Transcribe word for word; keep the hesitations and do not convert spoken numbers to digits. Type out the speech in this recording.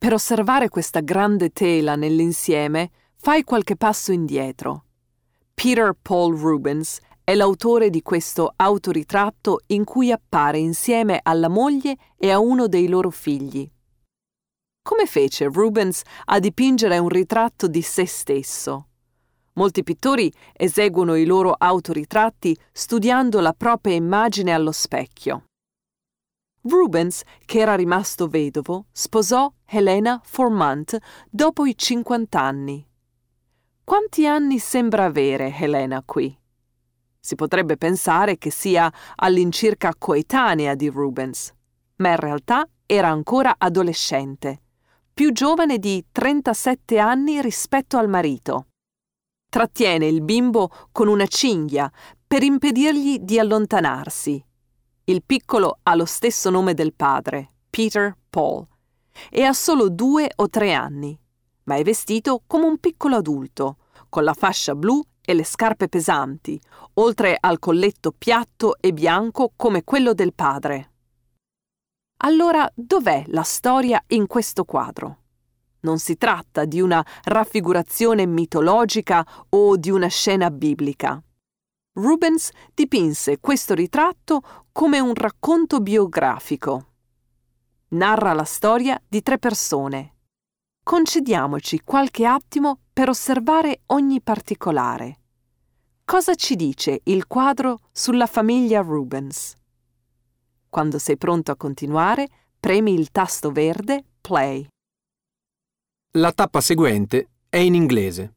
Per osservare questa grande tela nell'insieme, fai qualche passo indietro. Peter Paul Rubens è l'autore di questo autoritratto in cui appare insieme alla moglie e a uno dei loro figli. Come fece Rubens a dipingere un ritratto di se stesso? Molti pittori eseguono i loro autoritratti studiando la propria immagine allo specchio. Rubens, che era rimasto vedovo, sposò Helena Formant dopo i cinquanta anni. Quanti anni sembra avere Helena qui? Si potrebbe pensare che sia all'incirca coetanea di Rubens, ma in realtà era ancora adolescente, più giovane di trentasette anni rispetto al marito. Trattiene il bimbo con una cinghia per impedirgli di allontanarsi. Il piccolo ha lo stesso nome del padre, Peter Paul, e ha solo due o tre anni, ma è vestito come un piccolo adulto, con la fascia blu e le scarpe pesanti, oltre al colletto piatto e bianco come quello del padre. Allora, dov'è la storia in questo quadro? Non si tratta di una raffigurazione mitologica o di una scena biblica. Rubens dipinse questo ritratto come un racconto biografico. Narra la storia di tre persone. Concediamoci qualche attimo per osservare ogni particolare. Cosa ci dice il quadro sulla famiglia Rubens? Quando sei pronto a continuare, premi il tasto verde Play. La tappa seguente è in inglese.